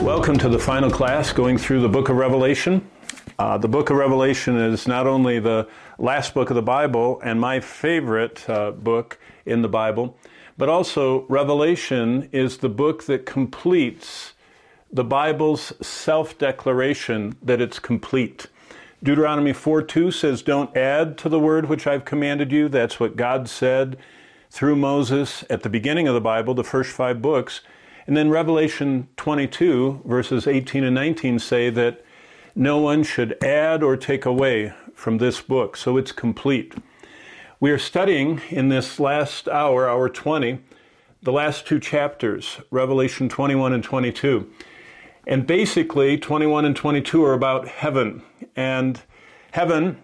Welcome to the final class going through the book of Revelation. The book of Revelation is not only the last book of the Bible and my favorite book in the Bible, but also Revelation is the book that completes the Bible's self-declaration that it's complete. Deuteronomy 4:2 says, "Don't add to the word which I've commanded you." That's what God said through Moses at the beginning of the Bible, the first 5 books. And then Revelation 22, verses 18 and 19 say that no one should add or take away from this book, so it's complete. We are studying in this last hour, hour 20, the last 2 chapters, Revelation 21 and 22. And basically, 21 and 22 are about heaven. And heaven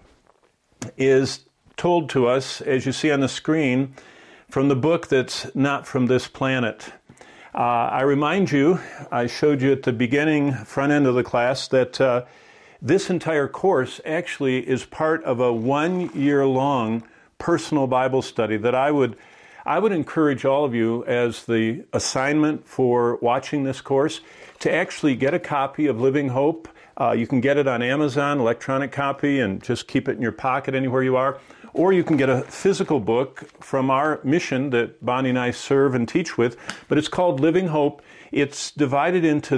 is told to us, as you see on the screen, from the book that's not from this planet. I remind you, I showed you at the beginning, front end of the class, that this entire course actually is part of a 1-year-long personal Bible study that I would encourage all of you as the assignment for watching this course to actually get a copy of Living Hope. You can get it on Amazon, electronic copy, and just keep it in your pocket anywhere you are. Or you can get a physical book from our mission that Bonnie and I serve and teach with, but it's called Living Hope. It's divided into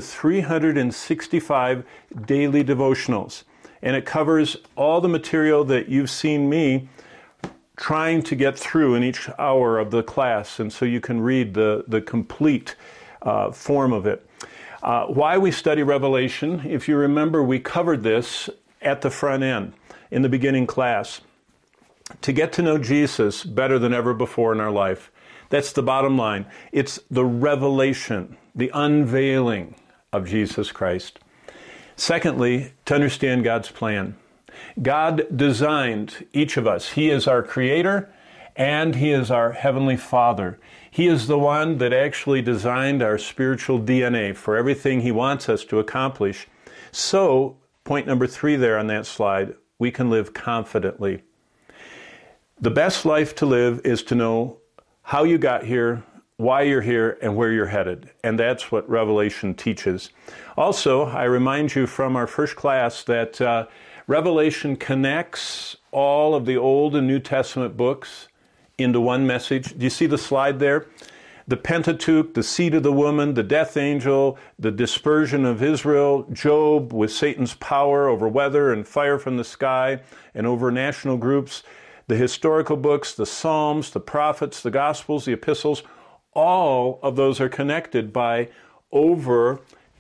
365 daily devotionals, and it covers all the material that you've seen me trying to get through in each hour of the class, and so you can read the complete form of it. Why we study Revelation, if you remember, we covered this at the front end in the beginning class. To get to know Jesus better than ever before in our life. That's the bottom line. It's the revelation, the unveiling of Jesus Christ. Secondly, to understand God's plan. God designed each of us. He is our Creator and He is our Heavenly Father. He is the one that actually designed our spiritual DNA for everything He wants us to accomplish. So, point number 3 there on that slide, we can live confidently. The best life to live is to know how you got here, why you're here, and where you're headed. And that's what Revelation teaches. Also, I remind you from our first class that Revelation connects all of the Old and New Testament books into one message. Do you see the slide there? The Pentateuch, the seed of the woman, the death angel, the dispersion of Israel, Job with Satan's power over weather and fire from the sky and over national groups, the historical books, the Psalms, the prophets, the Gospels, the epistles, all of those are connected by over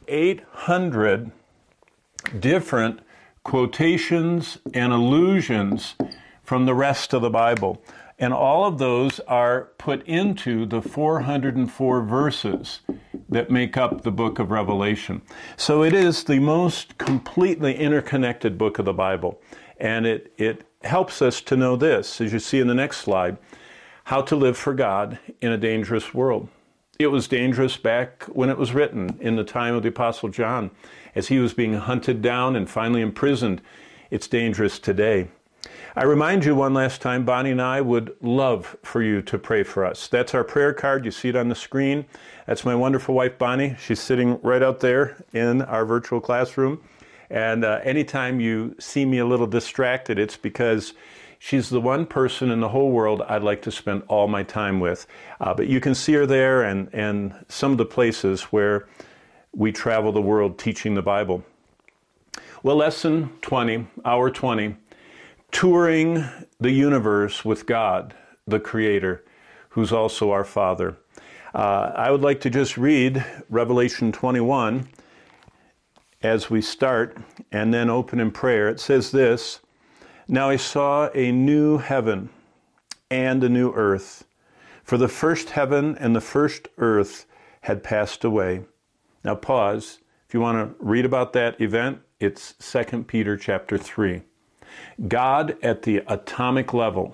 800 different quotations and allusions from the rest of the Bible. And all of those are put into the 404 verses that make up the book of Revelation. So it is the most completely interconnected book of the Bible. And it helps us to know this, as you see in the next slide, how to live for God in a dangerous world. It was dangerous back when it was written, in the time of the Apostle John, as he was being hunted down and finally imprisoned. It's dangerous today. I remind you one last time, Bonnie and I would love for you to pray for us. That's our prayer card. You see it on the screen. That's my wonderful wife, Bonnie. She's sitting right out there in our virtual classroom. And anytime you see me a little distracted, it's because she's the one person in the whole world I'd like to spend all my time with. But you can see her there and some of the places where we travel the world teaching the Bible. Well, lesson 20, hour 20, touring the universe with God, the Creator, who's also our Father. I would like to just read Revelation 21 as we start, and then open in prayer. It says this, "Now I saw a new heaven and a new earth, for the first heaven and the first earth had passed away." Now pause. If you want to read about that event, it's 2 Peter chapter 3. God at the atomic level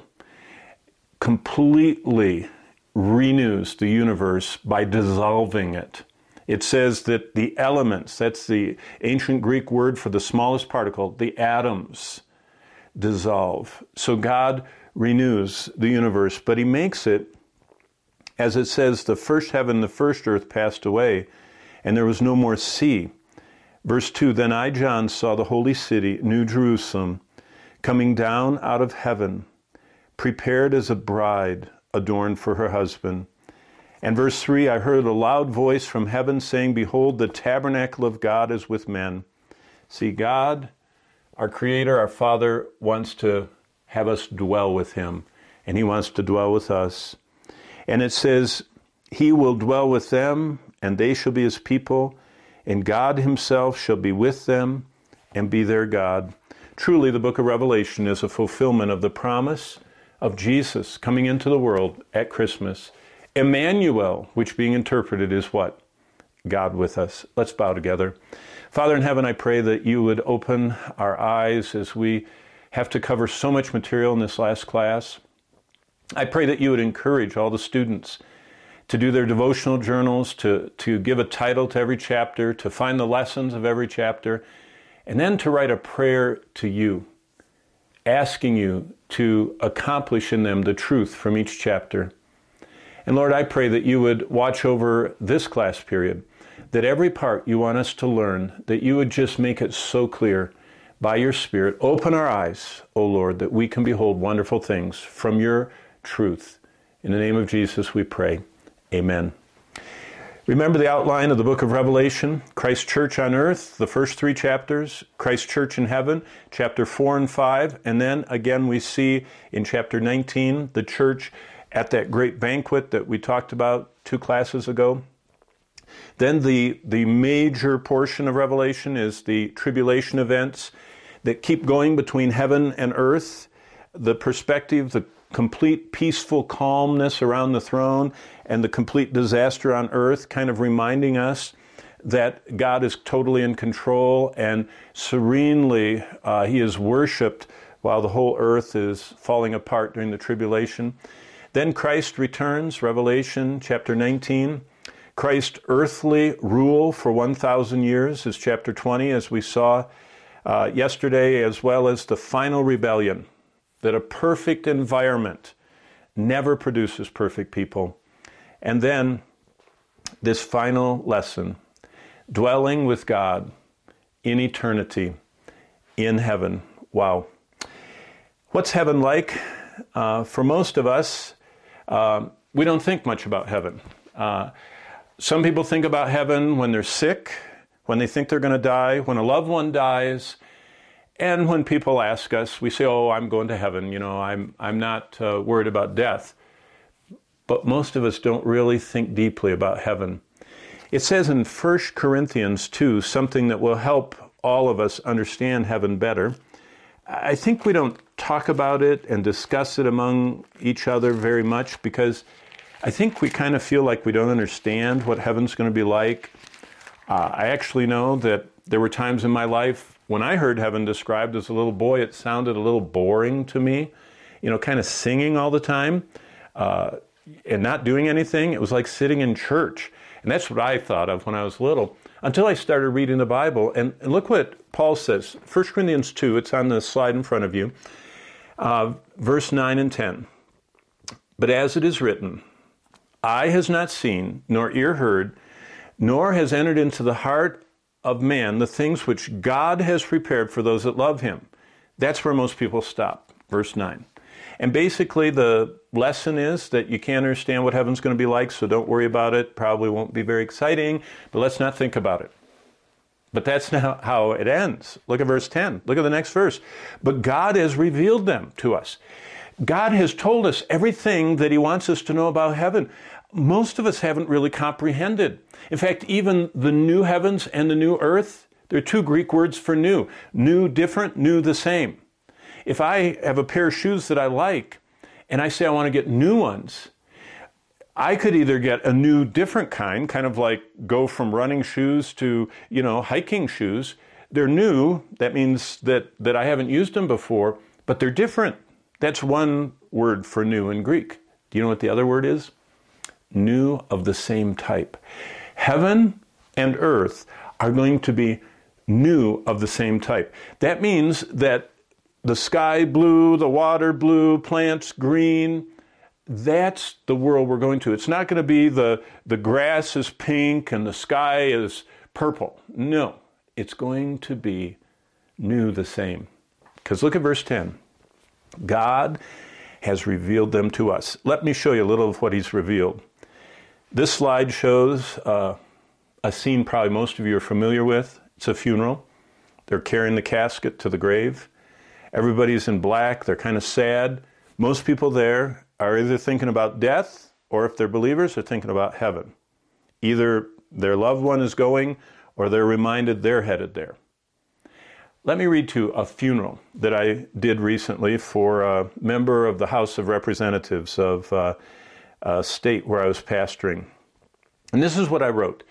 completely renews the universe by dissolving it. It says that the elements, that's the ancient Greek word for the smallest particle, the atoms, dissolve. So God renews the universe, but He makes it, as it says, the first heaven, the first earth passed away, and there was no more sea. Verse 2, then I, John, saw the holy city, New Jerusalem, coming down out of heaven, prepared as a bride adorned for her husband. And verse 3, I heard a loud voice from heaven saying, behold, the tabernacle of God is with men. See, God, our Creator, our Father, wants to have us dwell with Him, and He wants to dwell with us. And it says, He will dwell with them, and they shall be His people, and God Himself shall be with them and be their God. Truly, the book of Revelation is a fulfillment of the promise of Jesus coming into the world at Christmas. Emmanuel, which being interpreted is what? God with us. Let's bow together. Father in heaven, I pray that you would open our eyes as we have to cover so much material in this last class. I pray that you would encourage all the students to do their devotional journals, to give a title to every chapter, to find the lessons of every chapter, and then to write a prayer to you, asking you to accomplish in them the truth from each chapter. And Lord, I pray that you would watch over this class period, that every part you want us to learn, that you would just make it so clear by your Spirit. Open our eyes, O Lord, that we can behold wonderful things from your truth. In the name of Jesus we pray. Amen. Remember the outline of the book of Revelation, Christ Church on earth, the first 3 chapters, Christ Church in heaven, chapter 4 and 5, and then again we see in chapter 19 the church at that great banquet that we talked about 2 classes ago. Then the major portion of Revelation is the tribulation events that keep going between heaven and earth, the perspective, the complete peaceful calmness around the throne, and the complete disaster on earth, kind of reminding us that God is totally in control and serenely He is worshipped while the whole earth is falling apart during the tribulation. Then Christ returns, Revelation chapter 19. Christ's earthly rule for 1,000 years is chapter 20, as we saw yesterday, as well as the final rebellion, that a perfect environment never produces perfect people. And then this final lesson, dwelling with God in eternity, in heaven. Wow. What's heaven like? For most of us, we don't think much about heaven. Some people think about heaven when they're sick, when they think they're going to die, when a loved one dies, and when people ask us, we say, oh, I'm going to heaven. You know, I'm not worried about death. But most of us don't really think deeply about heaven. It says in 1 Corinthians 2, something that will help all of us understand heaven better. I think we don't talk about it and discuss it among each other very much because I think we kind of feel like we don't understand what heaven's going to be like. I actually know that there were times in my life when I heard heaven described as a little boy, it sounded a little boring to me, you know, kind of singing all the time and not doing anything. It was like sitting in church. And that's what I thought of when I was little, until I started reading the Bible. And look what Paul says, 1 Corinthians 2, it's on the slide in front of you, verse 9 and 10. But as it is written, eye has not seen, nor ear heard, nor has entered into the heart of man the things which God has prepared for those that love him. That's where most people stop, verse 9. And basically the lesson is that you can't understand what heaven's going to be like, so don't worry about it. Probably won't be very exciting, but let's not think about it. But that's not how it ends. Look at verse 10. Look at the next verse. But God has revealed them to us. God has told us everything that he wants us to know about heaven. Most of us haven't really comprehended. In fact, even the new heavens and the new earth, there are 2 Greek words for new. New, different, new, the same. If I have a pair of shoes that I like, and I say I want to get new ones, I could either get a new, different kind of like go from running shoes to, hiking shoes. They're new. That means that I haven't used them before, but they're different. That's one word for new in Greek. Do you know what the other word is? New of the same type. Heaven and earth are going to be new of the same type. That means that the sky blue, the water blue, plants green, that's the world we're going to. It's not going to be the grass is pink and the sky is purple. No, it's going to be new the same. Because look at verse 10. God has revealed them to us. Let me show you a little of what he's revealed. This slide shows a scene probably most of you are familiar with. It's a funeral. They're carrying the casket to the grave. Everybody's in black. They're kind of sad. Most people there are either thinking about death, or if they're believers, they're thinking about heaven. Either their loved one is going, or they're reminded they're headed there. Let me read to you a funeral that I did recently for a member of the House of Representatives of a state where I was pastoring. And this is what I wrote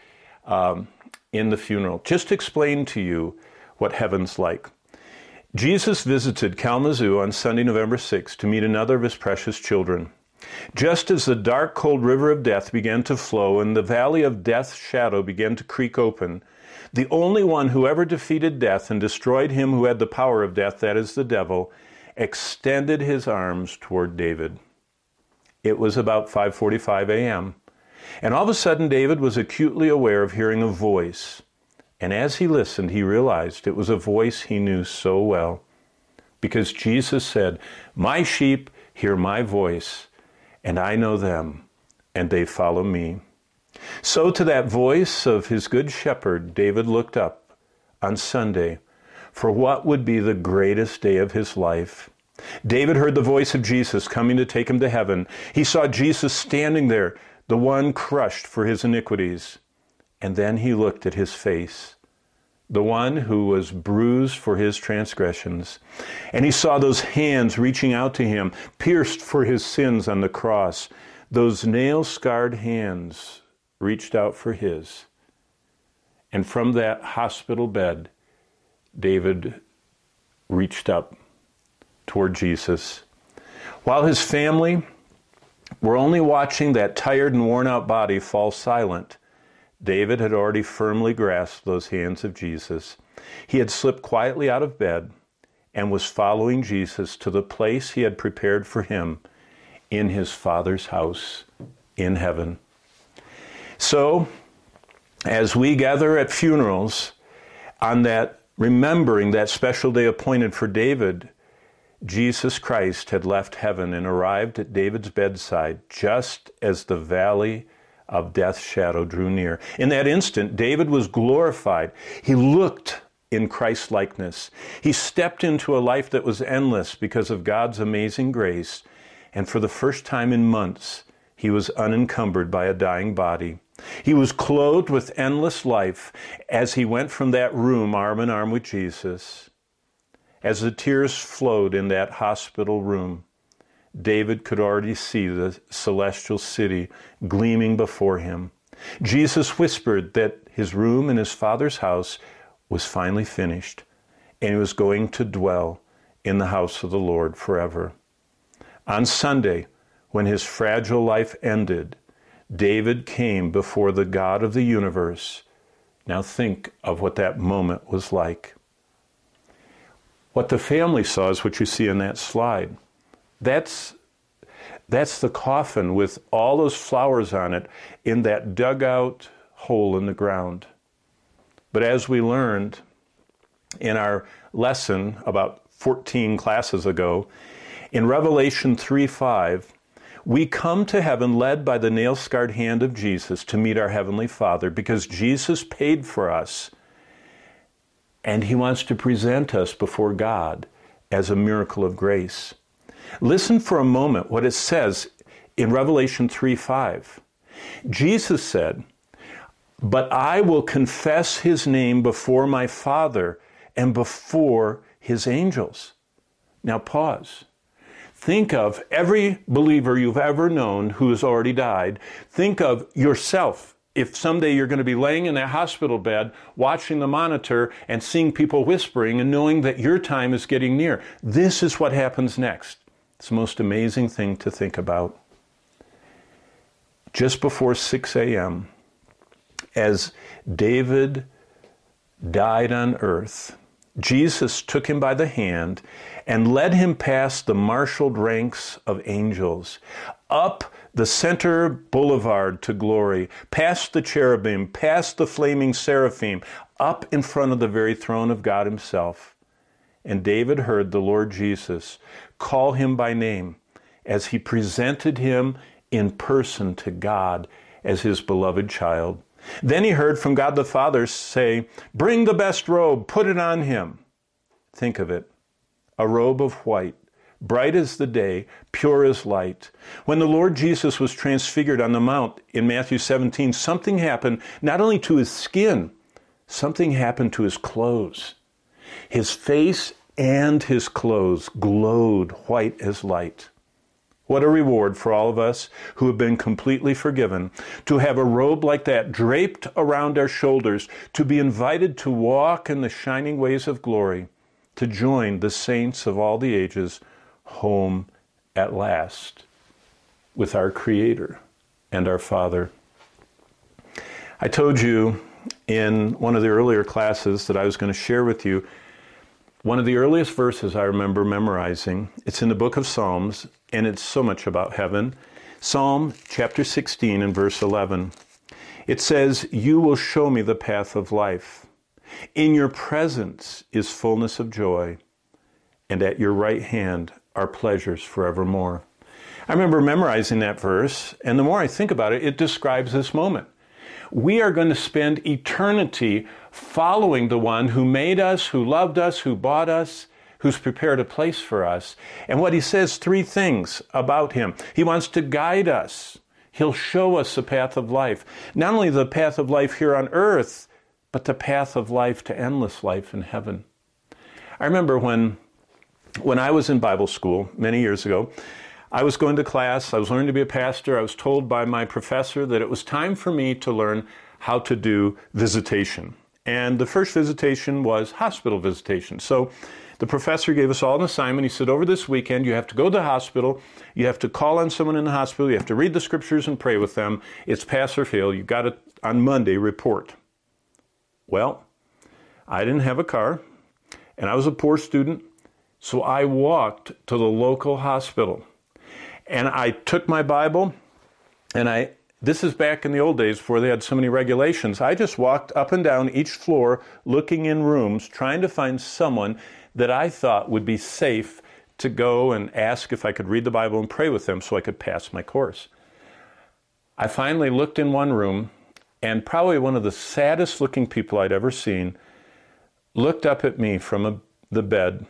in the funeral, just to explain to you what heaven's like. Jesus visited Kalamazoo on Sunday, November 6th, to meet another of his precious children. Just as the dark, cold river of death began to flow and the valley of death's shadow began to creak open, the only one who ever defeated death and destroyed him who had the power of death, that is the devil, extended his arms toward David. It was about 5:45 a.m., and all of a sudden David was acutely aware of hearing a voice. And as he listened, he realized it was a voice he knew so well, because Jesus said, "My sheep hear my voice, and I know them, and they follow me." So to that voice of his good shepherd, David looked up on Sunday for what would be the greatest day of his life. David heard the voice of Jesus coming to take him to heaven. He saw Jesus standing there, the one crushed for his iniquities. And then he looked at his face, the one who was bruised for his transgressions. And he saw those hands reaching out to him, pierced for his sins on the cross. Those nail-scarred hands reached out for his. And from that hospital bed, David reached up toward Jesus. While his family were only watching that tired and worn-out body fall silent, David had already firmly grasped those hands of Jesus. He had slipped quietly out of bed and was following Jesus to the place he had prepared for him in his Father's house in heaven. So, as we gather at funerals on that, remembering that special day appointed for David, Jesus Christ had left heaven and arrived at David's bedside just as the valley of death's shadow drew near. In that instant, David was glorified. He looked in Christ's likeness. He stepped into a life that was endless because of God's amazing grace. And for the first time in months, he was unencumbered by a dying body. He was clothed with endless life as he went from that room arm in arm with Jesus. As the tears flowed in that hospital room, David could already see the celestial city gleaming before him. Jesus whispered that his room in his Father's house was finally finished, and he was going to dwell in the house of the Lord forever. On Sunday, when his fragile life ended, David came before the God of the universe. Now think of what that moment was like. What the family saw is what you see in that slide. That's the coffin with all those flowers on it in that dugout hole in the ground. But as we learned in our lesson about 14 classes ago, in Revelation 3:5, we come to heaven led by the nail-scarred hand of Jesus to meet our Heavenly Father because Jesus paid for us, and he wants to present us before God as a miracle of grace. Listen for a moment what it says in Revelation 3:5. Jesus said, "But I will confess his name before my Father and before his angels." Now pause. Think of every believer you've ever known who has already died. Think of yourself. If someday you're going to be laying in a hospital bed, watching the monitor and seeing people whispering and knowing that your time is getting near. This is what happens next. It's the most amazing thing to think about. Just before 6 a.m., as David died on earth, Jesus took him by the hand and led him past the marshaled ranks of angels, up the center boulevard to glory, past the cherubim, past the flaming seraphim, up in front of the very throne of God himself. And David heard the Lord Jesus call him by name as he presented him in person to God as his beloved child. Then he heard from God the Father say, "Bring the best robe, put it on him." Think of it, a robe of white, bright as the day, pure as light. When the Lord Jesus was transfigured on the mount in Matthew 17, something happened not only to his skin, something happened to his clothes. His face and his clothes glowed white as light. What a reward for all of us who have been completely forgiven, to have a robe like that draped around our shoulders, to be invited to walk in the shining ways of glory, to join the saints of all the ages home at last with our Creator and our Father. I told you in one of the earlier classes that I was going to share with you one of the earliest verses I remember memorizing. It's in the book of Psalms, and it's so much about heaven. Psalm chapter 16 and verse 11. It says, "You will show me the path of life. In your presence is fullness of joy, and at your right hand are pleasures forevermore." I remember memorizing that verse, and the more I think about it, it describes this moment. We are going to spend eternity following the one who made us, who loved us, who bought us, who's prepared a place for us. And what he says, three things about him. He wants to guide us. He'll show us the path of life. Not only the path of life here on earth, but the path of life to endless life in heaven. I remember when I was in Bible school many years ago, I was going to class, I was learning to be a pastor. I was told by my professor that it was time for me to learn how to do visitation. And the first visitation was hospital visitation. So the professor gave us all an assignment. He said, over this weekend, you have to go to the hospital. You have to call on someone in the hospital. You have to read the scriptures and pray with them. It's pass or fail. You've got to, on Monday, report. Well, I didn't have a car, and I was a poor student, so I walked to the local hospital. And I took my Bible, and this is back in the old days before they had so many regulations. I just walked up and down each floor, looking in rooms, trying to find someone that I thought would be safe to go and ask if I could read the Bible and pray with them so I could pass my course. I finally looked in one room, and probably one of the saddest looking people I'd ever seen looked up at me from the bed.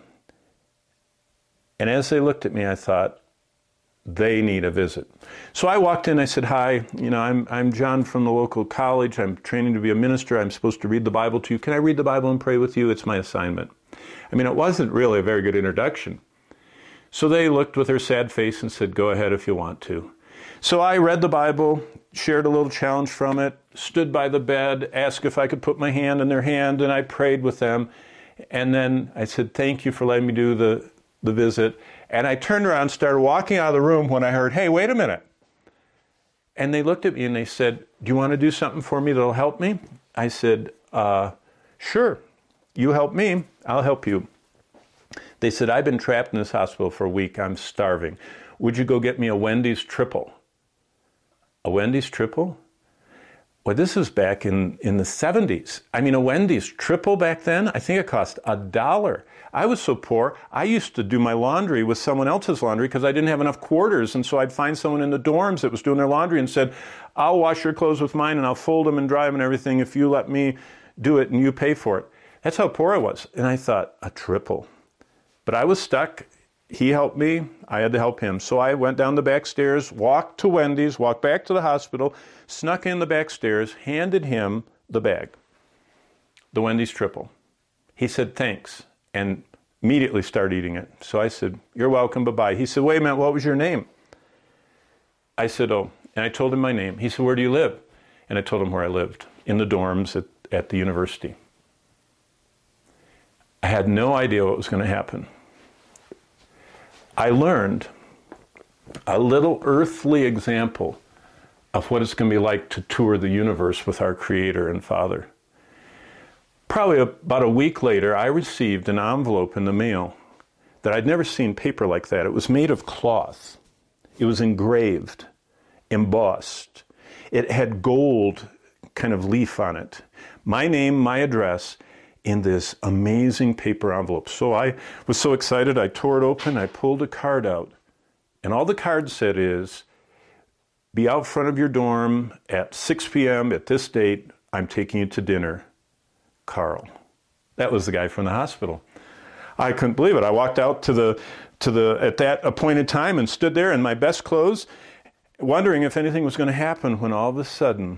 And as they looked at me, I thought, they need a visit. So I walked in, I said, "Hi, I'm John from the local college. I'm training to be a minister. I'm supposed to read the Bible to you. Can I read the Bible and pray with you? It's my assignment." I mean, it wasn't really a very good introduction. So they looked with their sad face and said, "Go ahead if you want to." So I read the Bible, shared a little challenge from it, stood by the bed, asked if I could put my hand in their hand, and I prayed with them. And then I said, "Thank you for letting me do the visit." And I turned around and started walking out of the room when I heard, "Hey, wait a minute." And they looked at me and they said, "Do you want to do something for me that'll help me?" I said, "Sure. You help me, I'll help you." They said, "I've been trapped in this hospital for a week. I'm starving. Would you go get me a Wendy's triple?" A Wendy's triple? Well, this was back in the 70s. I mean, a Wendy's triple back then, I think it cost $1. I was so poor, I used to do my laundry with someone else's laundry because I didn't have enough quarters. And so I'd find someone in the dorms that was doing their laundry and said, "I'll wash your clothes with mine and I'll fold them and dry them and everything if you let me do it and you pay for it." That's how poor I was. And I thought, a triple. But I was stuck. He helped me. I had to help him. So I went down the back stairs, walked to Wendy's, walked back to the hospital, snuck in the back stairs, handed him the bag, the Wendy's triple. He said, "Thanks," and immediately started eating it. So I said, "You're welcome, bye-bye." He said, "Wait a minute, what was your name?" I said, "Oh," and I told him my name. He said, "Where do you live?" And I told him where I lived, in the dorms at the university. I had no idea what was going to happen. I learned a little earthly example of what it's going to be like to tour the universe with our Creator and Father. Probably about a week later, I received an envelope in the mail that I'd never seen paper like that. It was made of cloth. It was engraved, embossed. It had gold kind of leaf on it. My name, my address, in this amazing paper envelope. So I was so excited, I tore it open, I pulled a card out. And all the card said is, be out front of your dorm at 6 p.m. at this date. I'm taking you to dinner. Carl. That was the guy from the hospital. I couldn't believe it. I walked out to the at that appointed time and stood there in my best clothes, wondering if anything was going to happen, when all of a sudden,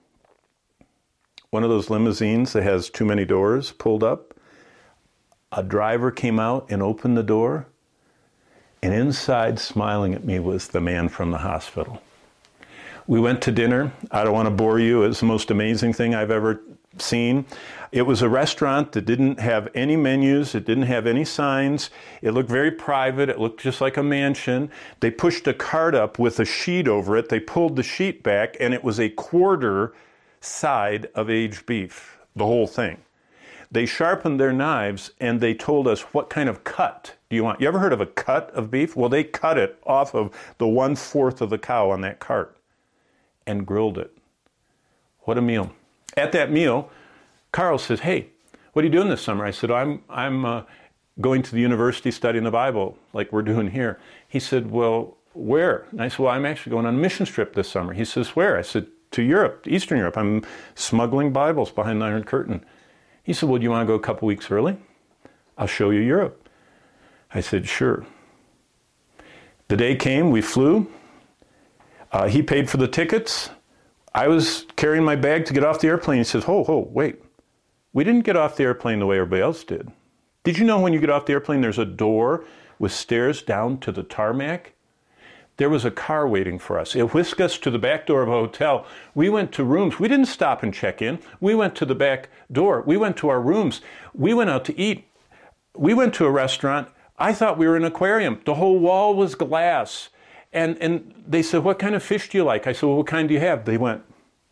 one of those limousines that has too many doors pulled up. A driver came out and opened the door, and inside, smiling at me, was the man from the hospital. We went to dinner. I don't want to bore you. It was the most amazing thing I've ever seen. It was a restaurant that didn't have any menus. It didn't have any signs. It looked very private. It looked just like a mansion. They pushed a cart up with a sheet over it. They pulled the sheet back, and it was a quarter side of aged beef, the whole thing. They sharpened their knives, and they told us, what kind of cut do you want? You ever heard of a cut of beef? Well, they cut it off of the 1/4 of the cow on that cart and grilled it. What a meal. At that meal, Carl says, hey, what are you doing this summer? I said, I'm going to the university studying the Bible like we're doing here. He said, well, where? And I said, well, I'm actually going on a mission trip this summer. He says, where? I said, to Europe, Eastern Europe. I'm smuggling Bibles behind the Iron Curtain. He said, well, do you want to go a couple weeks early? I'll show you Europe. I said, sure. The day came, we flew. He paid for the tickets. I was carrying my bag to get off the airplane. He says, wait. We didn't get off the airplane the way everybody else did. Did you know when you get off the airplane, there's a door with stairs down to the tarmac? There was a car waiting for us. It whisked us to the back door of a hotel. We went to rooms. We didn't stop and check in. We went to the back door. We went to our rooms. We went out to eat. We went to a restaurant. I thought we were in an aquarium. The whole wall was glass. And they said, what kind of fish do you like? I said, well, what kind do you have? They went,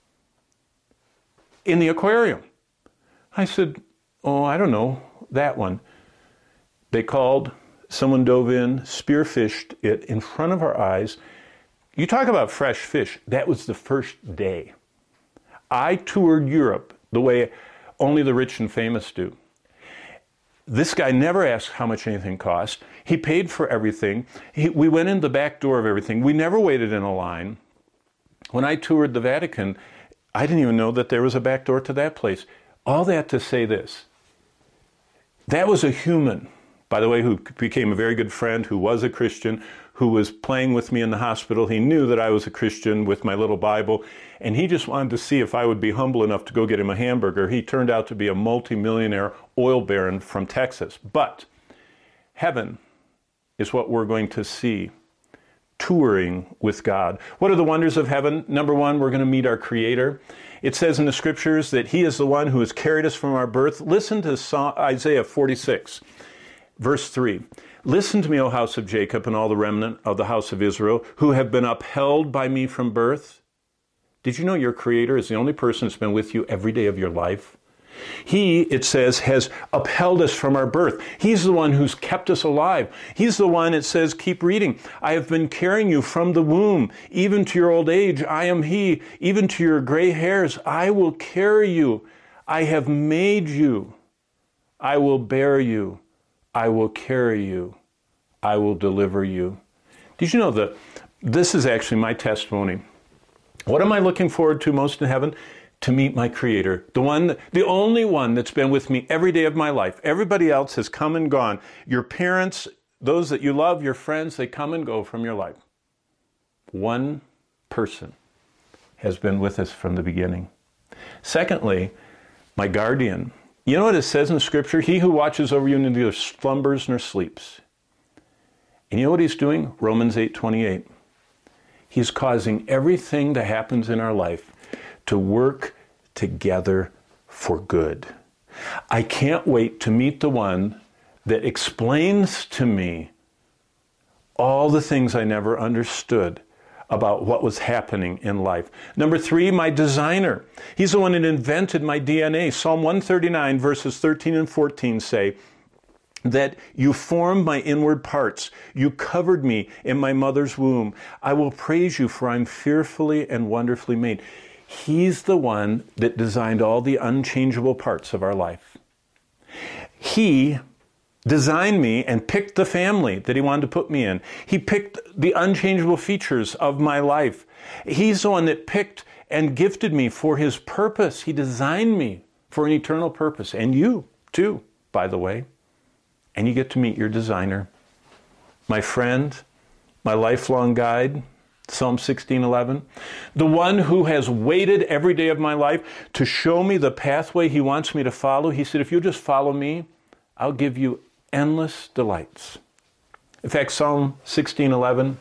in the aquarium. I said, oh, I don't know, that one. They called, someone dove in, spearfished it in front of our eyes. You talk about fresh fish. That was the first day. I toured Europe the way only the rich and famous do. This guy never asked how much anything cost. He paid for everything. We went in the back door of everything. We never waited in a line. When I toured the Vatican, I didn't even know that there was a back door to that place. All that to say this. That was a human, by the way, who became a very good friend, who was a Christian, who was playing with me in the hospital. He knew that I was a Christian with my little Bible, and he just wanted to see if I would be humble enough to go get him a hamburger. He turned out to be a multimillionaire oil baron from Texas. But heaven is what we're going to see, touring with God. What are the wonders of heaven? Number one, we're going to meet our Creator. It says in the Scriptures that He is the one who has carried us from our birth. Listen to Isaiah 46, verse 3. Listen to me, O house of Jacob, and all the remnant of the house of Israel, who have been upheld by me from birth. Did you know your Creator is the only person that's been with you every day of your life? He, it says, has upheld us from our birth. He's the one who's kept us alive. He's the one, it says, keep reading. I have been carrying you from the womb, even to your old age. I am He. Even to your gray hairs, I will carry you. I have made you. I will bear you. I will carry you. I will deliver you. Did you know that this is actually my testimony? What am I looking forward to most in heaven? To meet my Creator, the only one that's been with me every day of my life. Everybody else has come and gone. Your parents, those that you love, your friends, they come and go from your life. One person has been with us from the beginning. Secondly, my guardian. You know what it says in Scripture? He who watches over you neither slumbers nor sleeps. And you know what He's doing? Romans 8:28. He's causing everything that happens in our life to work together for good. I can't wait to meet the one that explains to me all the things I never understood about what was happening in life. Number 3, my designer. He's the one that invented my DNA. Psalm 139, verses 13 and 14 say that you formed my inward parts. You covered me in my mother's womb. I will praise you, for I'm fearfully and wonderfully made. He's the one that designed all the unchangeable parts of our life. He designed me and picked the family that he wanted to put me in. He picked the unchangeable features of my life. He's the one that picked and gifted me for his purpose. He designed me for an eternal purpose. And you, too, by the way. And you get to meet your designer. My friend, my lifelong guide, Psalm 16:11. The one who has waited every day of my life to show me the pathway he wants me to follow. He said, if you'll just follow me, I'll give you endless delights. In fact, Psalm 16:11,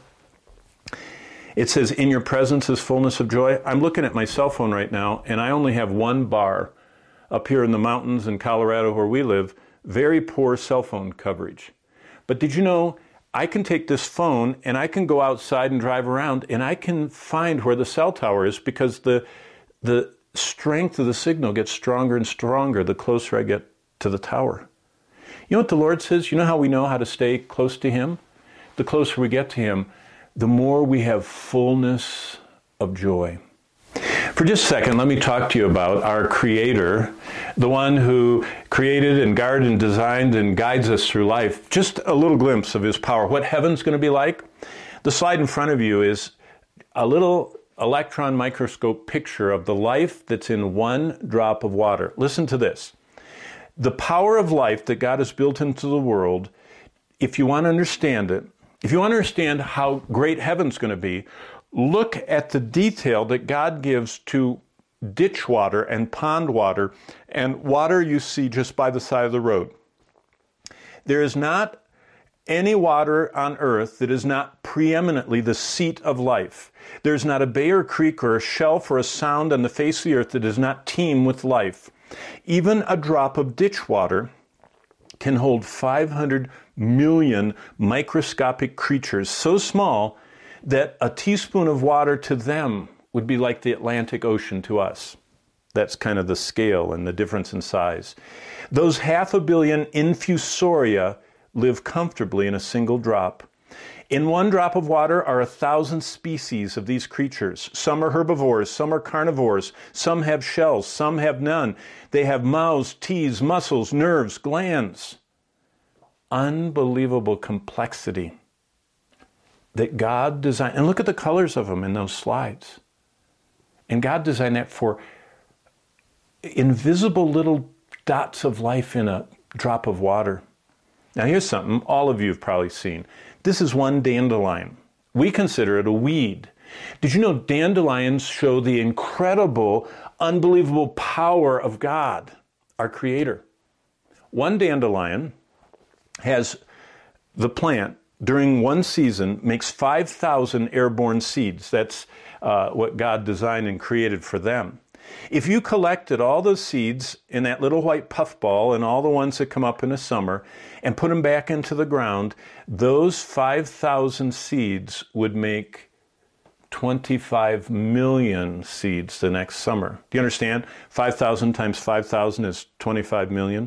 it says, in your presence is fullness of joy. I'm looking at my cell phone right now, and I only have one bar up here in the mountains in Colorado where we live. Very poor cell phone coverage. But did you know, I can take this phone and I can go outside and drive around and I can find where the cell tower is, because the strength of the signal gets stronger and stronger the closer I get to the tower. You know what the Lord says? You know how we know how to stay close to Him? The closer we get to Him, the more we have fullness of joy. For just a second, let me talk to you about our Creator, the one who created and guarded and designed and guides us through life. Just a little glimpse of His power. What heaven's going to be like? The slide in front of you is a little electron microscope picture of the life that's in one drop of water. Listen to this. The power of life that God has built into the world, if you want to understand it, if you want to understand how great heaven's going to be, look at the detail that God gives to ditch water and pond water and water you see just by the side of the road. There is not any water on earth that is not preeminently the seat of life. There's not a bay or creek or a shelf or a sound on the face of the earth that does not teem with life. Even a drop of ditch water can hold 500 million microscopic creatures so small that a teaspoon of water to them would be like the Atlantic Ocean to us. That's kind of the scale and the difference in size. Those 500 million infusoria live comfortably in a single drop. In one drop of water are 1,000 species of these creatures. Some are herbivores, some are carnivores, some have shells, some have none. They have mouths, teeth, muscles, nerves, glands. Unbelievable complexity that God designed. And look at the colors of them in those slides. And God designed that for invisible little dots of life in a drop of water. Now here's something all of you have probably seen. This is one dandelion. We consider it a weed. Did you know dandelions show the incredible, unbelievable power of God, our Creator? One dandelion has the plant during one season makes 5,000 airborne seeds. That's what God designed and created for them. If you collected all those seeds in that little white puffball and all the ones that come up in the summer and put them back into the ground, those 5,000 seeds would make 25 million seeds the next summer. Do you understand? 5,000 times 5,000 is 25 million.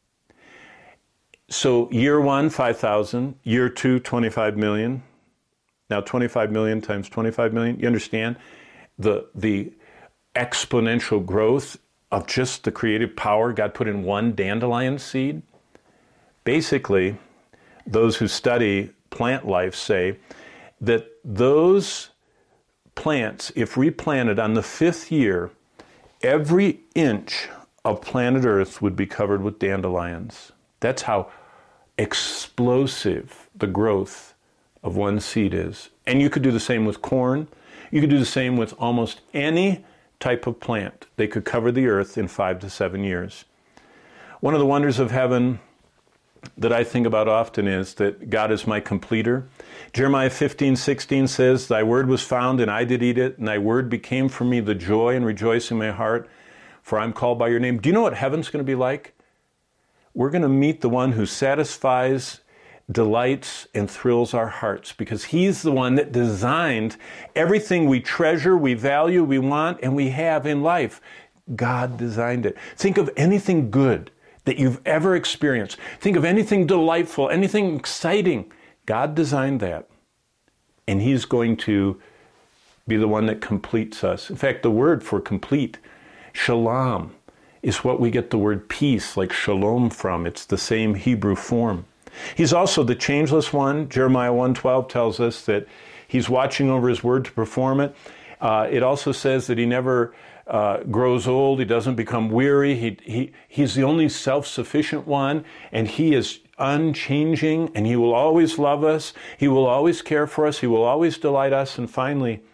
So year 1, 5,000. Year 2, 25 million. Now 25 million times 25 million. You understand the exponential growth of just the creative power God put in one dandelion seed? Basically, those who study plant life say that those plants, if replanted on the 5th year, every inch of planet Earth would be covered with dandelions. That's how explosive the growth of one seed is. And you could do the same with corn. You could do the same with almost any type of plant. They could cover the earth in 5 to 7 years. One of the wonders of heaven that I think about often is that God is my completer. Jeremiah 15:16 says, "Thy word was found, and I did eat it, and thy word became for me the joy and rejoicing in my heart, for I'm called by your name." Do you know what heaven's going to be like? We're going to meet the one who satisfies delights and thrills our hearts because He's the one that designed everything we treasure, we value, we want, and we have in life. God designed it. Think of anything good that you've ever experienced. Think of anything delightful, anything exciting. God designed that. And He's going to be the one that completes us. In fact, the word for complete, shalom, is what we get the word peace, like shalom, from. It's the same Hebrew form. He's also the changeless one. Jeremiah 1:12 tells us that He's watching over His word to perform it. It also says that He never grows old. He doesn't become weary. He's the only self-sufficient one, and He is unchanging, and He will always love us. He will always care for us. He will always delight us. And finally,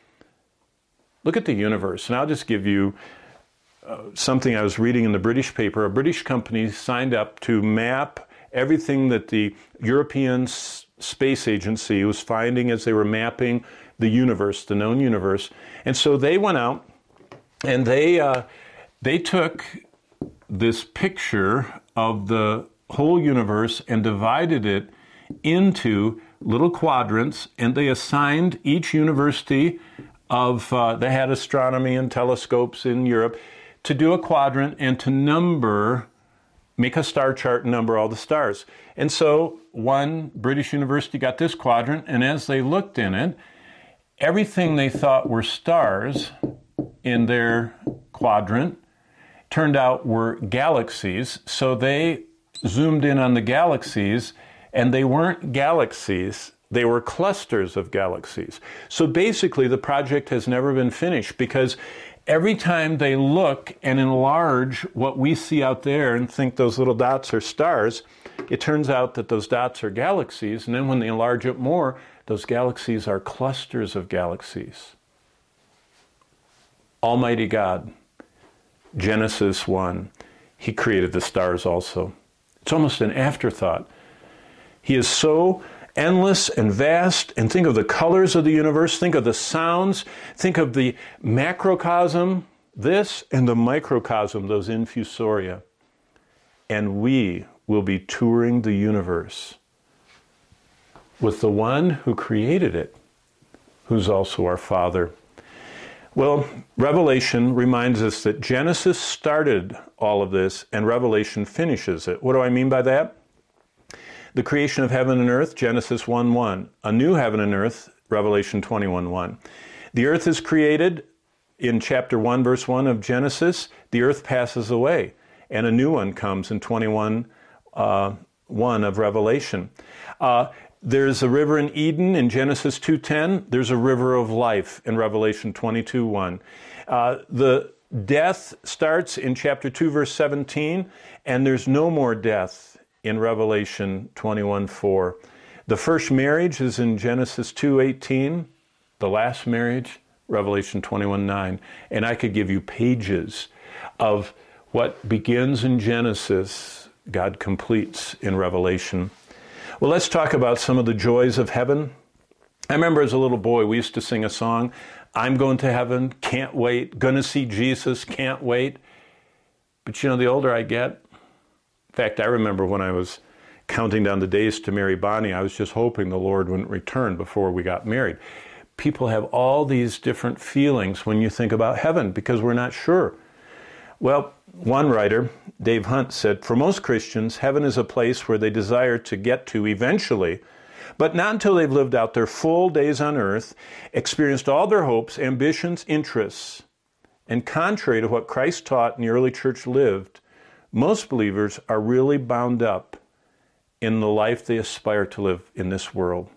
look at the universe. And I'll just give you something I was reading in the British paper. A British company signed up to map everything that the European Space Agency was finding as they were mapping the universe, the known universe. And so they went out and they took this picture of the whole universe and divided it into little quadrants, and they assigned each university of, they had astronomy and telescopes in Europe, to do a quadrant and to make a star chart and number all the stars. And so one British university got this quadrant, and as they looked in it, everything they thought were stars in their quadrant turned out were galaxies. So they zoomed in on the galaxies, and they weren't galaxies, they were clusters of galaxies. So basically the project has never been finished because every time they look and enlarge what we see out there and think those little dots are stars, it turns out that those dots are galaxies, and then when they enlarge it more, those galaxies are clusters of galaxies. Almighty God, Genesis 1, He created the stars also. It's almost an afterthought. He is so endless and vast, and think of the colors of the universe, think of the sounds, think of the macrocosm, this, and the microcosm, those infusoria. And we will be touring the universe with the one who created it, who's also our Father. Well, Revelation reminds us that Genesis started all of this and Revelation finishes it. What do I mean by that? The creation of heaven and earth, Genesis 1:1. A new heaven and earth, Revelation 21:1. The earth is created in chapter 1, verse 1 of Genesis. The earth passes away, and a new one comes in 21:1 of Revelation. There's a river in Eden in Genesis 2:10. There's a river of life in Revelation 22:1. The death starts in chapter 2, verse 17, and there's no more death in Revelation 21:4. The first marriage is in Genesis 2:18. The last marriage, Revelation 21:9. And I could give you pages of what begins in Genesis, God completes in Revelation. Well, let's talk about some of the joys of heaven. I remember as a little boy, we used to sing a song, I'm going to heaven, can't wait, gonna see Jesus, can't wait. But you know, the older I get, in fact, I remember when I was counting down the days to marry Bonnie, I was just hoping the Lord wouldn't return before we got married. People have all these different feelings when you think about heaven because we're not sure. Well, one writer, Dave Hunt, said, for most Christians, heaven is a place where they desire to get to eventually, but not until they've lived out their full days on earth, experienced all their hopes, ambitions, interests. And contrary to what Christ taught and the early church lived, most believers are really bound up in the life they aspire to live in this world.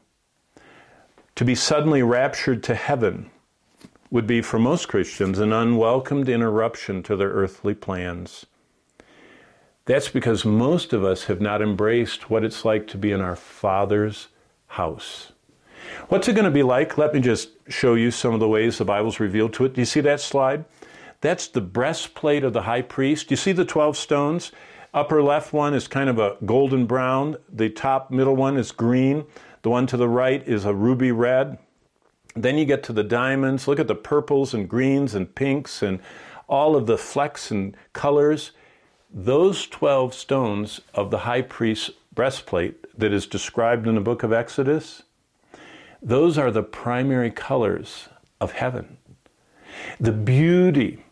To be suddenly raptured to heaven would be, for most Christians, an unwelcomed interruption to their earthly plans. That's because most of us have not embraced what it's like to be in our Father's house. What's it going to be like? Let me just show you some of the ways the Bible's revealed to it. Do you see that slide? That's the breastplate of the high priest. Do you see the 12 stones? Upper left one is kind of a golden brown. The top middle one is green. The one to the right is a ruby red. Then you get to the diamonds. Look at the purples and greens and pinks and all of the flecks and colors. Those 12 stones of the high priest's breastplate that is described in the book of Exodus, those are the primary colors of heaven. The beauty,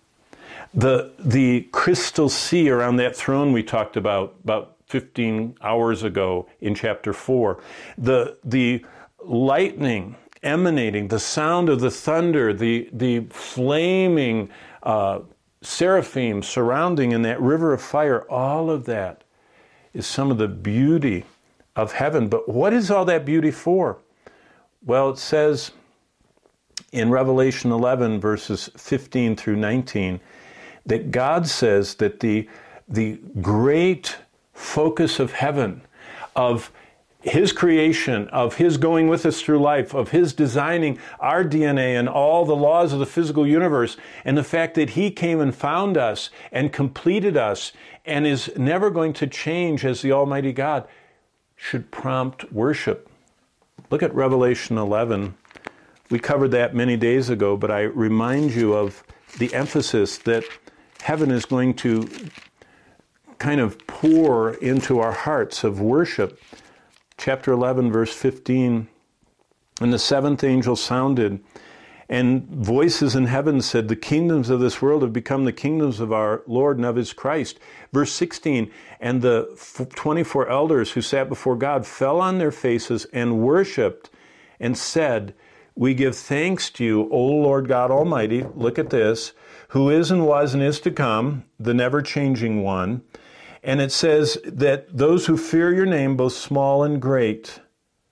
the crystal sea around that throne we talked about 15 hours ago in chapter 4, the lightning emanating, the sound of the thunder, the flaming seraphim surrounding in that river of fire, all of that is some of the beauty of heaven. But what is all that beauty for? Well, it says in Revelation 11, verses 15 through 19, that God says that the great focus of heaven, of His creation, of His going with us through life, of His designing our DNA and all the laws of the physical universe, and the fact that He came and found us and completed us and is never going to change as the Almighty God, should prompt worship. Look at Revelation 11. We covered that many days ago, but I remind you of the emphasis that heaven is going to kind of pour into our hearts of worship. Chapter 11, verse 15, and the seventh angel sounded, and voices in heaven said, the kingdoms of this world have become the kingdoms of our Lord and of His Christ. Verse 16, and the 24 elders who sat before God fell on their faces and worshiped and said, we give thanks to you, O Lord God Almighty, look at this, who is and was and is to come, the never-changing one. And it says that those who fear your name, both small and great,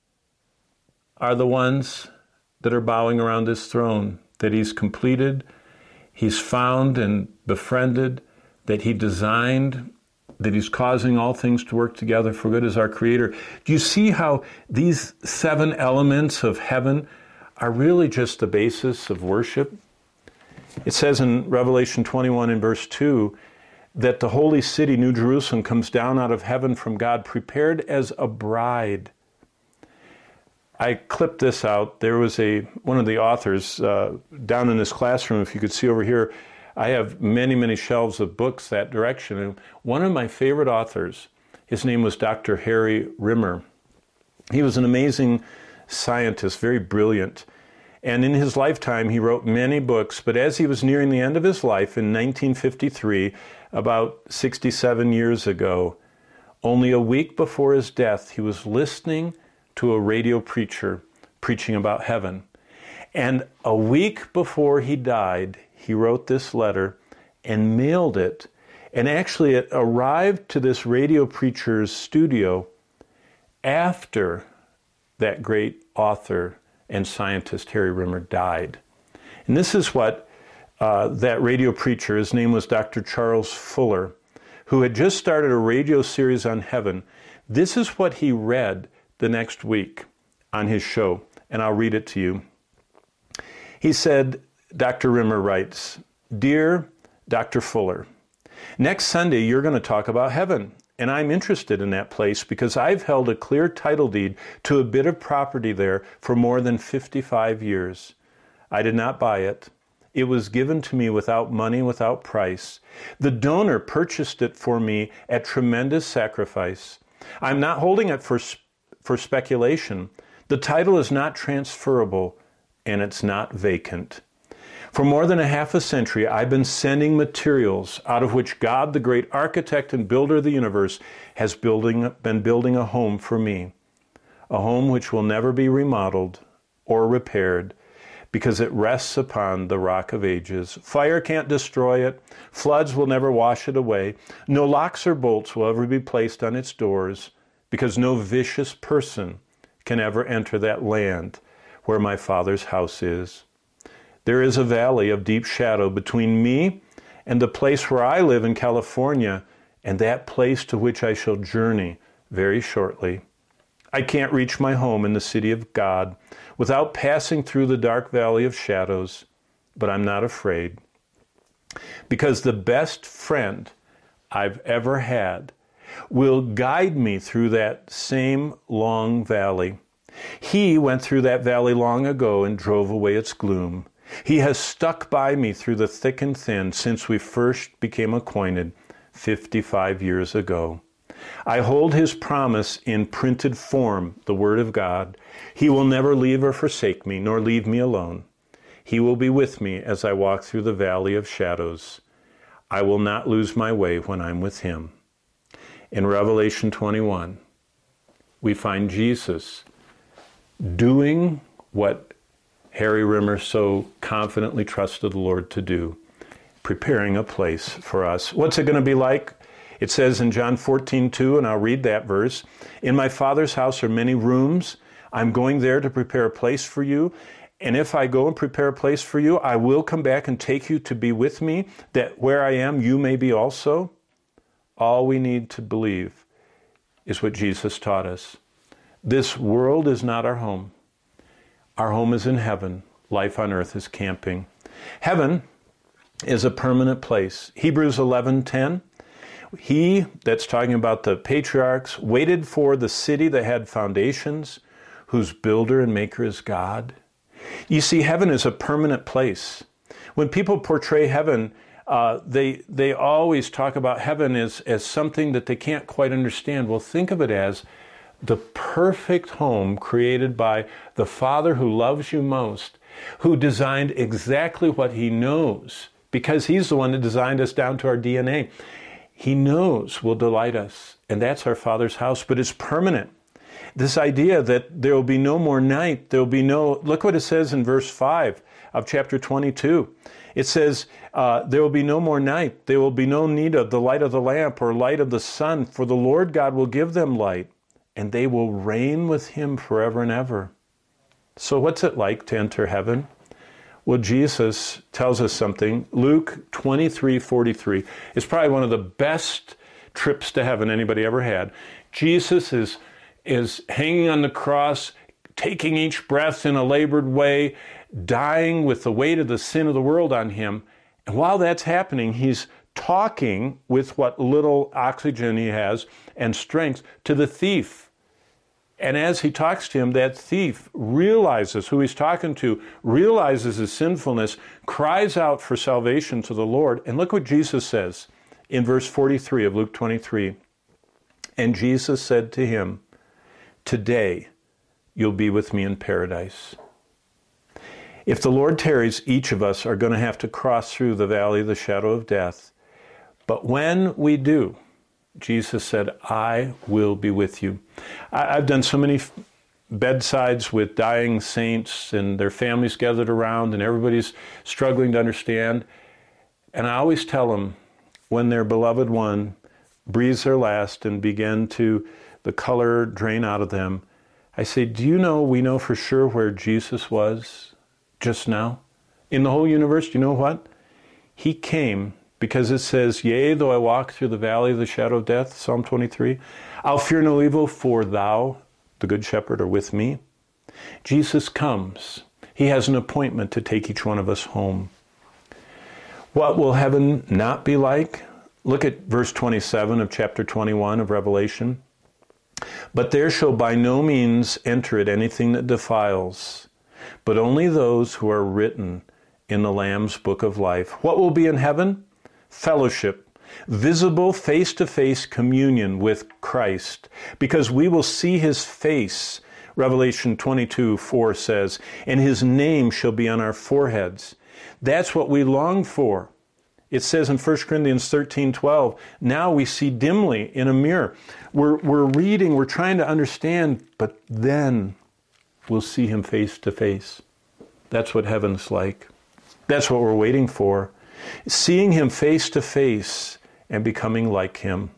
are the ones that are bowing around His throne, that He's completed, He's found and befriended, that He designed, that He's causing all things to work together for good as our Creator. Do you see how these 7 elements of heaven are really just the basis of worship? It says in Revelation 21 and verse 2, that the holy city, New Jerusalem, comes down out of heaven from God, prepared as a bride. I clipped this out. There was one of the authors down in this classroom, if you could see over here, I have many, many shelves of books that direction. And one of my favorite authors, his name was Dr. Harry Rimmer. He was an amazing scientist, very brilliant. And in his lifetime, he wrote many books. But as he was nearing the end of his life in 1953, about 67 years ago, only a week before his death, he was listening to a radio preacher preaching about heaven. And a week before he died, he wrote this letter and mailed it. And actually, it arrived to this radio preacher's studio after that great author and scientist Harry Rimmer died. And this is what that radio preacher, his name was Dr. Charles Fuller, who had just started a radio series on heaven. This is what he read the next week on his show, and I'll read it to you. He said, Dr. Rimmer writes, Dear Dr. Fuller, next Sunday you're going to talk about heaven, and I'm interested in that place because I've held a clear title deed to a bit of property there for more than 55 years. I did not buy it. It was given to me without money, without price. The donor purchased it for me at tremendous sacrifice. I'm not holding it for speculation. The title is not transferable, and it's not vacant. For more than a half a century, I've been sending materials out of which God, the great architect and builder of the universe, has been building a home for me. A home which will never be remodeled or repaired, because it rests upon the rock of ages. Fire can't destroy it. Floods will never wash it away. No locks or bolts will ever be placed on its doors, because no vicious person can ever enter that land where my Father's house is. There is a valley of deep shadow between me and the place where I live in California, and that place to which I shall journey very shortly. I can't reach my home in the city of God without passing through the dark valley of shadows, but I'm not afraid, because the best friend I've ever had will guide me through that same long valley. He went through that valley long ago and drove away its gloom. He has stuck by me through the thick and thin since we first became acquainted 55 years ago. I hold his promise in printed form, the word of God. He will never leave or forsake me, nor leave me alone. He will be with me as I walk through the valley of shadows. I will not lose my way when I'm with him. In Revelation 21, we find Jesus doing what Harry Rimmer so confidently trusted the Lord to do, preparing a place for us. What's it going to be like? It says in John 14:2, and I'll read that verse, "In my Father's house are many rooms. I'm going there to prepare a place for you. And if I go and prepare a place for you, I will come back and take you to be with me, that where I am, you may be also." All we need to believe is what Jesus taught us. This world is not our home. Our home is in heaven. Life on earth is camping. Heaven is a permanent place. Hebrews 11:10. He, that's talking about the patriarchs, waited for the city that had foundations, whose builder and maker is God. You see, heaven is a permanent place. When people portray heaven, they always talk about heaven as something that they can't quite understand. Well, think of it as the perfect home created by the Father who loves you most, who designed exactly what he knows, because he's the one that designed us down to our DNA. He knows will delight us, and that's our Father's house, but it's permanent. This idea that there will be no more night, there will be no, look what it says in verse 5 of chapter 22. It says, there will be no more night, there will be no need of the light of the lamp or light of the sun, for the Lord God will give them light, and they will reign with him forever and ever. So what's it like to enter heaven? Well, Jesus tells us something. Luke 23:43 is probably one of the best trips to heaven anybody ever had. Jesus is hanging on the cross, taking each breath in a labored way, dying with the weight of the sin of the world on him. And while that's happening, he's talking with what little oxygen he has and strength to the thief. And as he talks to him, that thief realizes who he's talking to, realizes his sinfulness, cries out for salvation to the Lord. And look what Jesus says in verse 43 of Luke 23. And Jesus said to him, "Today you'll be with me in paradise." If the Lord tarries, each of us are going to have to cross through the valley of the shadow of death. But when we do, Jesus said, "I will be with you." I've done so many bedsides with dying saints and their families gathered around and everybody's struggling to understand. And I always tell them, when their beloved one breathes their last and begin to the color drain out of them, I say, do you know we know for sure where Jesus was just now? In the whole universe, do you know what? He came because it says, "Yea, though I walk through the valley of the shadow of death," Psalm 23, "I'll fear no evil, for thou, the good shepherd, are with me." Jesus comes. He has an appointment to take each one of us home. What will heaven not be like? Look at verse 27 of chapter 21 of Revelation. "But there shall by no means enter it anything that defiles, but only those who are written in the Lamb's book of life." What will be in heaven? Fellowship, visible face-to-face communion with Christ, because we will see his face. Revelation 22:4 says, "And his name shall be on our foreheads." That's what we long for. It says in 1 Corinthians 13:12, now we see dimly in a mirror. We're reading, we're trying to understand, but then we'll see him face to face. That's what heaven's like. That's what we're waiting for. Seeing him face to face and becoming like him.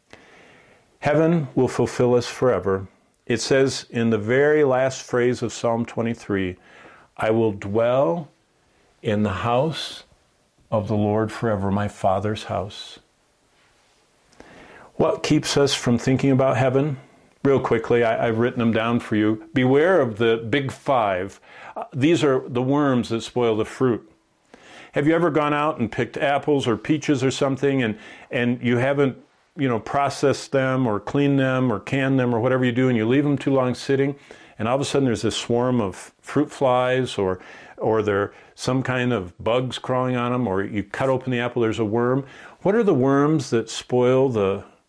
Heaven will fulfill us forever. It says in the very last phrase of Psalm 23, "I will dwell in the house of the Lord forever," my Father's house. What keeps us from thinking about heaven? Real quickly, I've written them down for you. Beware of the big five. These are the worms that spoil the fruit. Have you ever gone out and picked apples or peaches or something and you haven't, processed them or cleaned them or canned them or whatever you do, and you leave them too long sitting, and all of a sudden there's this swarm of fruit flies or there some kind of bugs crawling on them, or you cut open the apple, there's a worm. What are the worms that spoil the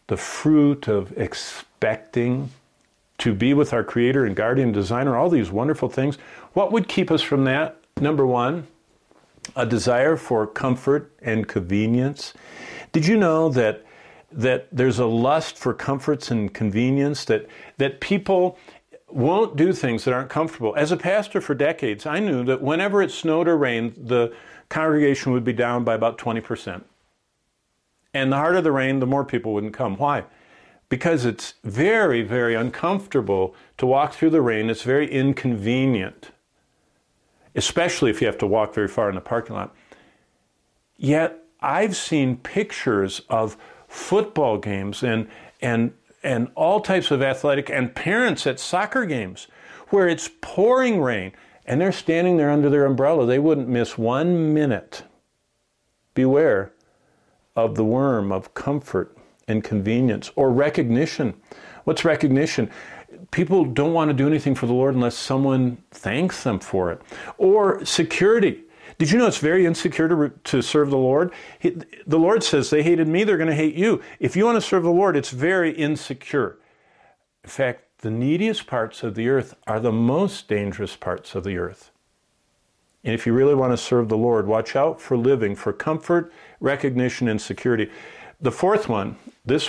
the fruit of expecting to be with our Creator and Guardian Designer, all these wonderful things. What would keep us from that? Number one, a desire for comfort and convenience. Did you know that there's a lust for comforts and convenience, that people won't do things that aren't comfortable? As a pastor for decades, I knew that whenever it snowed or rained, the congregation would be down by about 20%. And the harder the rain, the more people wouldn't come. Why? Because it's very, very uncomfortable to walk through the rain. It's very inconvenient, especially if you have to walk very far in the parking lot. Yet, I've seen pictures of football games and all types of athletic, and parents at soccer games where it's pouring rain and they're standing there under their umbrella. They wouldn't miss 1 minute. Beware of the worm of comfort and convenience, or recognition. What's recognition? People don't want to do anything for the Lord unless someone thanks them for it. Or security. Did you know it's very insecure to serve the Lord? The Lord says, they hated me, they're going to hate you. If you want to serve the Lord, it's very insecure. In fact, the neediest parts of the earth are the most dangerous parts of the earth. And if you really want to serve the Lord, watch out for living for comfort, recognition, and security. The fourth one, this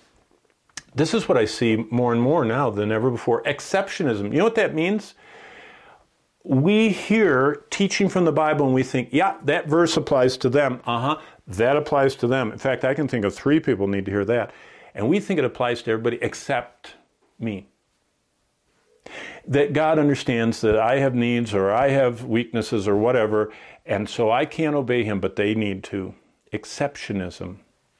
is what I see more and more now than ever before, exceptionism. You know what that means? We hear teaching from the Bible and we think, yeah, that verse applies to them. That applies to them. In fact, I can think of 3 people need to hear that. And we think it applies to everybody except me. That God understands that I have needs or I have weaknesses or whatever, and so I can't obey Him, but they need to. Exceptionism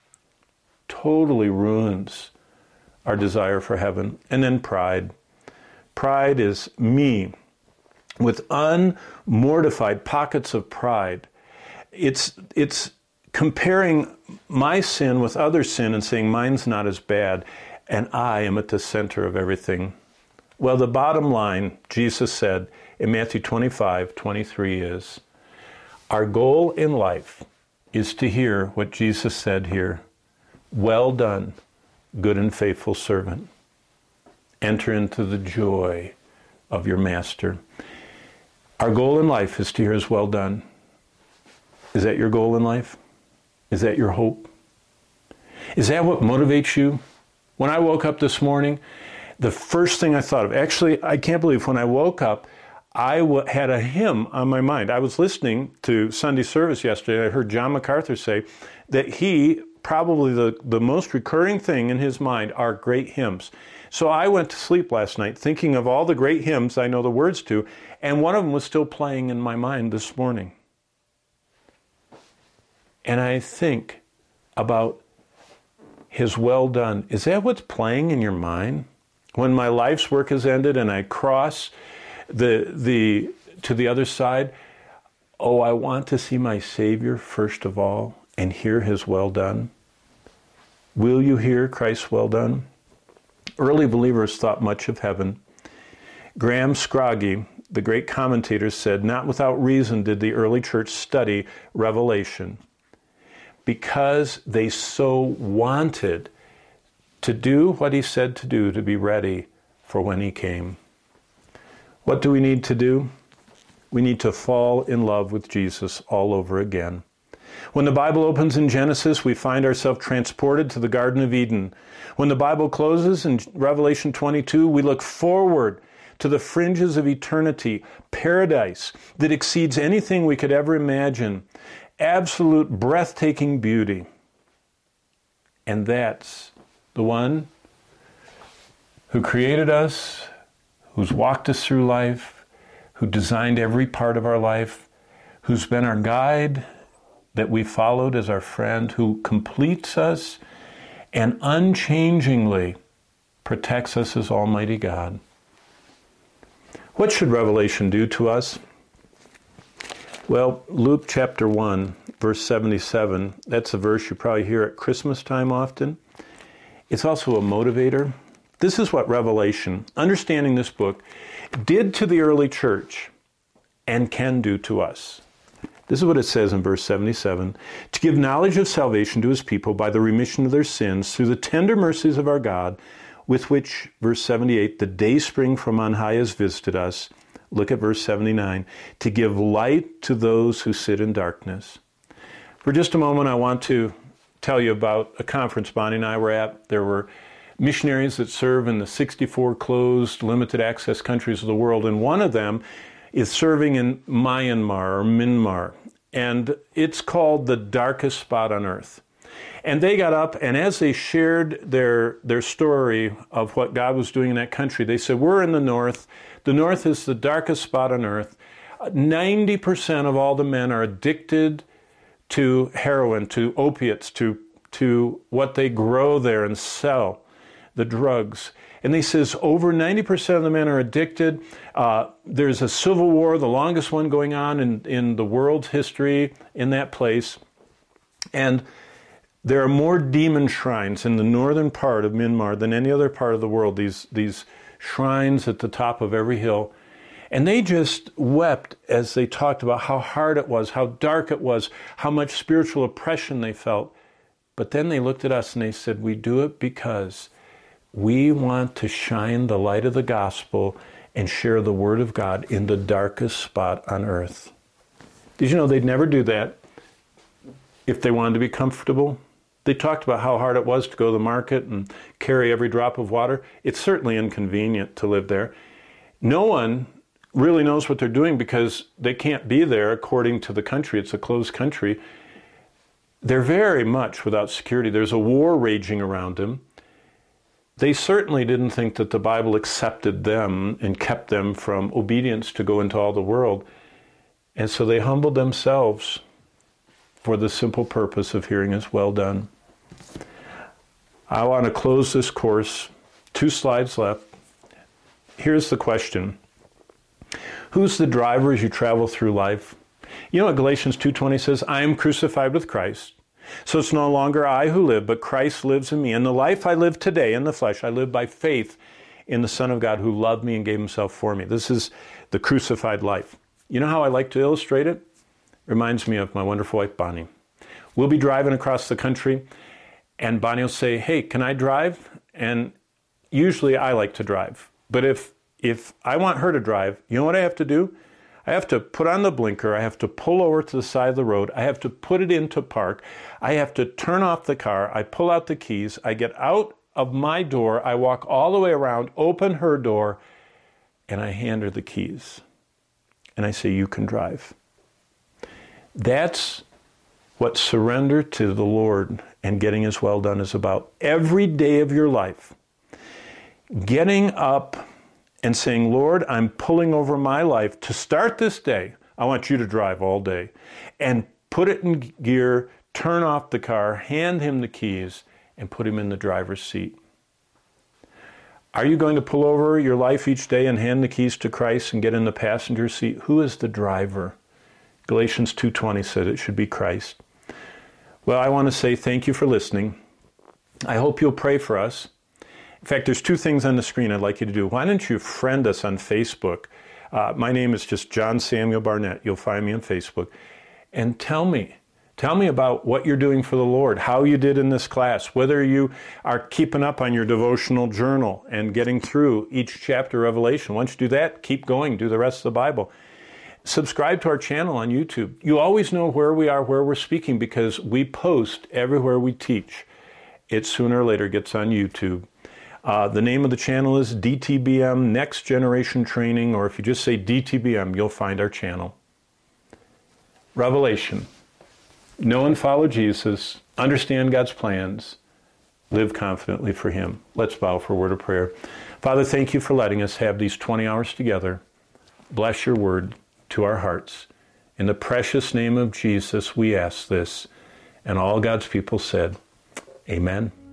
totally ruins our desire for heaven. And then pride. Pride is me with unmortified pockets of pride. It's comparing my sin with other sin and saying mine's not as bad, and I am at the center of everything. Well, the bottom line, Jesus said in Matthew 25:23 is, our goal in life is to hear what Jesus said here. Well done, good and faithful servant. Enter into the joy of your master. Our goal in life is to hear his well done. Is that your goal in life? Is that your hope? Is that what motivates you? When I woke up this morning, the first thing I thought of, actually, I can't believe when I woke up, I had a hymn on my mind. I was listening to Sunday service yesterday. I heard John MacArthur say that he, probably the most recurring thing in his mind are great hymns. So I went to sleep last night thinking of all the great hymns I know the words to, and one of them was still playing in my mind this morning. And I think about his well done. Is that what's playing in your mind? When my life's work has ended and I cross to the other side, oh, I want to see my Savior first of all and hear his well done. Will you hear Christ's well done? Early believers thought much of heaven. Graham Scroggie, the great commentator, said, not without reason did the early church study Revelation, because they so wanted to do what he said to do, to be ready for when he came. What do we need to do? We need to fall in love with Jesus all over again. When the Bible opens in Genesis, we find ourselves transported to the Garden of Eden. When the Bible closes in Revelation 22, we look forward to the fringes of eternity, paradise that exceeds anything we could ever imagine, absolute breathtaking beauty. And that's the one who created us, who's walked us through life, who designed every part of our life, who's been our guide that we followed as our friend, who completes us and unchangingly protects us as Almighty God. What should Revelation do to us? Well, Luke chapter 1, verse 77, that's a verse you probably hear at Christmas time often. It's also a motivator. This is what Revelation, understanding this book, did to the early church and can do to us. This is what it says in verse 77. To give knowledge of salvation to his people by the remission of their sins through the tender mercies of our God, with which, verse 78, the day spring from on high has visited us. Look at verse 79. To give light to those who sit in darkness. For just a moment, I want to tell you about a conference Bonnie and I were at. There were missionaries that serve in the 64 closed, limited access countries of the world, and one of them is serving in Myanmar or Myanmar, and it's called the darkest spot on earth. And they got up, and as they shared their story of what God was doing in that country, they said, we're in the north. The north is the darkest spot on earth. 90% of all the men are addicted to heroin, to opiates, to what they grow there and sell, the drugs. And he says over 90% of the men are addicted. There's a civil war, the longest one going on in the world's history in that place. And there are more demon shrines in the northern part of Myanmar than any other part of the world, these shrines at the top of every hill. And they just wept as they talked about how hard it was, how dark it was, how much spiritual oppression they felt. But then they looked at us and they said, we do it because we want to shine the light of the gospel and share the word of God in the darkest spot on earth. Did you know they'd never do that if they wanted to be comfortable? They talked about how hard it was to go to the market and carry every drop of water. It's certainly inconvenient to live there. No one really knows what they're doing because they can't be there according to the country. It's a closed country. They're very much without security. There's a war raging around them. They certainly didn't think that the Bible accepted them and kept them from obedience to go into all the world. And so they humbled themselves for the simple purpose of hearing us, well done. I want to close this course. 2 slides left. Here's the question. Who's the driver as you travel through life? You know what Galatians 2:20 says? I am crucified with Christ. So it's no longer I who live, but Christ lives in me. And the life I live today in the flesh, I live by faith in the Son of God who loved me and gave himself for me. This is the crucified life. You know how I like to illustrate it? Reminds me of my wonderful wife, Bonnie. We'll be driving across the country, and Bonnie will say, hey, can I drive? And usually I like to drive. But if I want her to drive, you know what I have to do? I have to put on the blinker, I have to pull over to the side of the road, I have to put it into park, I have to turn off the car, I pull out the keys, I get out of my door, I walk all the way around, open her door, and I hand her the keys. And I say, you can drive. That's what surrender to the Lord and getting his well done is about. Every day of your life, getting up and saying, Lord, I'm pulling over my life to start this day. I want you to drive all day. And put it in gear, turn off the car, hand him the keys, and put him in the driver's seat. Are you going to pull over your life each day and hand the keys to Christ and get in the passenger seat? Who is the driver? Galatians 2:20 said it should be Christ. Well, I want to say thank you for listening. I hope you'll pray for us. In fact, there's 2 things on the screen I'd like you to do. Why don't you friend us on Facebook? My name is just John Samuel Barnett. You'll find me on Facebook. And tell me about what you're doing for the Lord, how you did in this class, whether you are keeping up on your devotional journal and getting through each chapter of Revelation. Once you do that, keep going, do the rest of the Bible. Subscribe to our channel on YouTube. You always know where we are, where we're speaking, because we post everywhere we teach. It sooner or later gets on YouTube. The name of the channel is DTBM, Next Generation Training, or if you just say DTBM, you'll find our channel. Revelation. Know and follow Jesus. Understand God's plans. Live confidently for him. Let's bow for a word of prayer. Father, thank you for letting us have these 20 hours together. Bless your word to our hearts. In the precious name of Jesus, we ask this. And all God's people said, amen.